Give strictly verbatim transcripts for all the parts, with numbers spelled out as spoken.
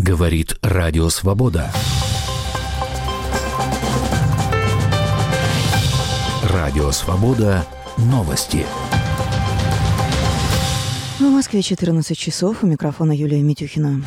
Говорит Радио Свобода. Радио Свобода. Новости. В Москве четырнадцать часов. У микрофона Юлия Митюхина.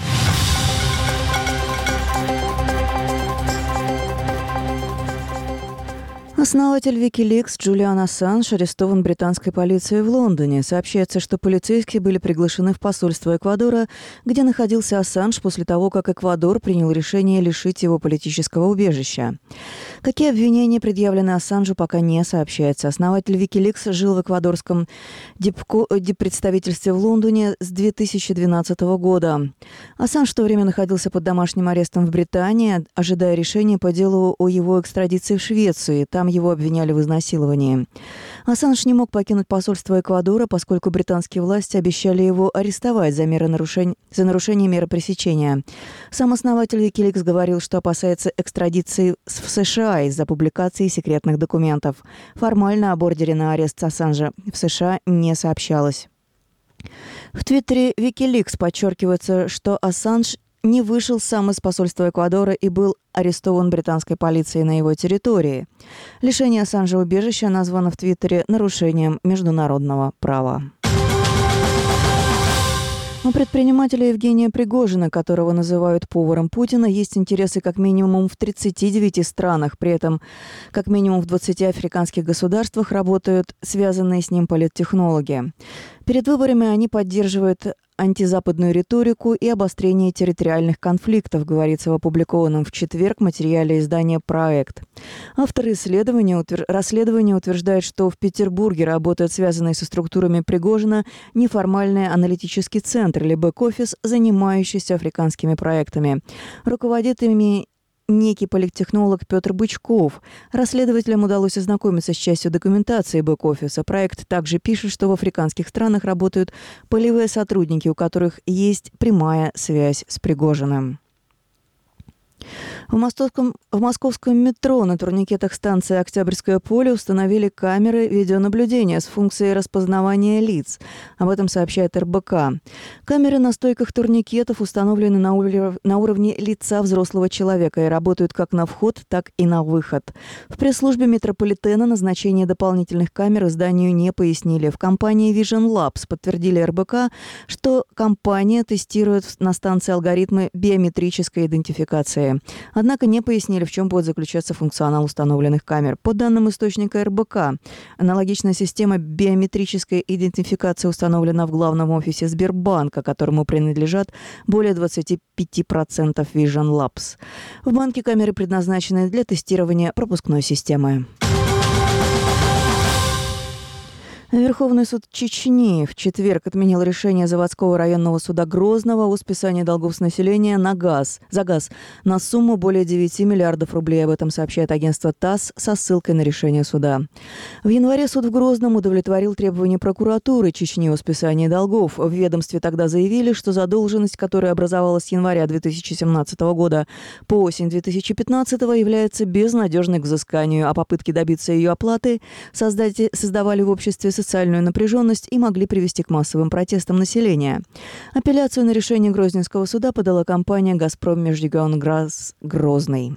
Основатель Wikileaks Джулиан Ассанж арестован британской полицией в Лондоне. Сообщается, что полицейские были приглашены в посольство Эквадора, где находился Ассанж после того, как Эквадор принял решение лишить его политического убежища. Какие обвинения предъявлены Ассанжу, пока не сообщается. Основатель Wikileaks жил в эквадорском дипко... диппредставительстве в Лондоне с две тысячи двенадцатого года. Ассанж в то время находился под домашним арестом в Британии, ожидая решения по делу о его экстрадиции в Швецию. Там его обвиняли в изнасиловании. Ассанж не мог покинуть посольство Эквадора, поскольку британские власти обещали его арестовать за, меры нарушень... за нарушение меры пресечения. Сам основатель Wikileaks говорил, что опасается экстрадиции в США из-за публикации секретных документов. Формально об ордере на арест Ассанжа в США не сообщалось. В твиттере Wikileaks подчеркивается, что Ассанж не вышел сам из посольства Эквадора и был арестован британской полицией на его территории. Лишение Ассанжа убежища названо в твиттере нарушением международного права. У предпринимателя Евгения Пригожина, которого называют поваром Путина, есть интересы как минимум в тридцати девяти странах. При этом как минимум в двадцати африканских государствах работают связанные с ним политтехнологи. Перед выборами они поддерживают антизападную риторику и обострение территориальных конфликтов, говорится в опубликованном в четверг материале издания «Проект». Авторы исследования, утвер... расследования утверждают, что в Петербурге работает связанный со структурами Пригожина неформальный аналитический центр или бэк-офис, занимающийся африканскими проектами. Руководит ими некий политтехнолог Петр Бычков. Расследователям удалось ознакомиться с частью документации бэк-офиса. Проект также пишет, что в африканских странах работают полевые сотрудники, у которых есть прямая связь с Пригожиным. В московском, в московском метро на турникетах станции «Октябрьское поле» установили камеры видеонаблюдения с функцией распознавания лиц. Об этом сообщает эр бэ ка. Камеры на стойках турникетов установлены на, ур... на уровне лица взрослого человека и работают как на вход, так и на выход. В пресс-службе метрополитена назначение дополнительных камер изданию не пояснили. В компании Vision Labs подтвердили эр бэ ка, что компания тестирует на станции алгоритмы биометрической идентификации. Однако не пояснили, в чем будет заключаться функционал установленных камер. По данным источника эр бэ ка, аналогичная система биометрической идентификации установлена в главном офисе Сбербанка, которому принадлежат более двадцати пяти процентов Vision Labs. В банке камеры предназначены для тестирования пропускной системы. Верховный суд Чечни в четверг отменил решение заводского районного суда Грозного о списании долгов с населения на газ, за газ на сумму более девяти миллиардов рублей. Об этом сообщает агентство ТАСС со ссылкой на решение суда. В январе суд в Грозном удовлетворил требования прокуратуры Чечни о списании долгов. В ведомстве тогда заявили, что задолженность, которая образовалась с января две тысячи семнадцатого года по осень две тысячи пятнадцатого, является безнадежной к взысканию, а попытки добиться ее оплаты создать, создавали в обществе социальную напряженность и могли привести к массовым протестам населения. Апелляцию на решение Грозненского суда подала компания «Газпром Межрегионгаз Грозный».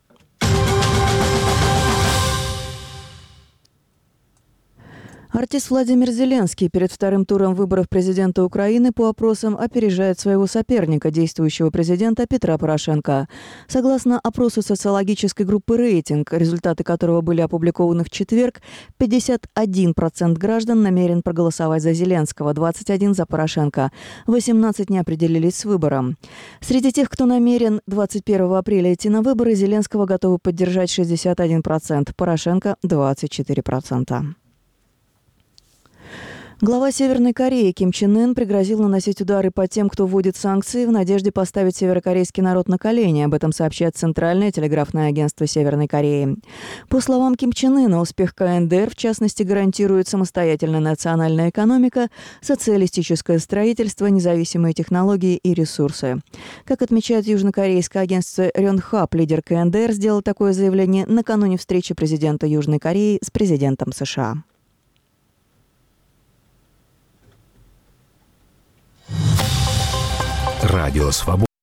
Артист Владимир Зеленский перед вторым туром выборов президента Украины по опросам опережает своего соперника, действующего президента Петра Порошенко. Согласно опросу социологической группы «Рейтинг», результаты которого были опубликованы в четверг, пятьдесят один процент граждан намерен проголосовать за Зеленского, двадцать один процентов за Порошенко, восемнадцать процентов не определились с выбором. Среди тех, кто намерен двадцать первого апреля идти на выборы, Зеленского готовы поддержать шестьдесят один процент, Порошенко – двадцать четыре процента. Глава Северной Кореи Ким Чен Ын пригрозил наносить удары по тем, кто вводит санкции, в надежде поставить северокорейский народ на колени. Об этом сообщает Центральное телеграфное агентство Северной Кореи. По словам Ким Чен Ына, успех ка эн дэ эр, в частности, гарантирует самостоятельная национальная экономика, социалистическое строительство, независимые технологии и ресурсы. Как отмечает южнокорейское агентство Рёнхап, лидер ка эн дэ эр сделал такое заявление накануне встречи президента Южной Кореи с президентом США. Радио Свобода.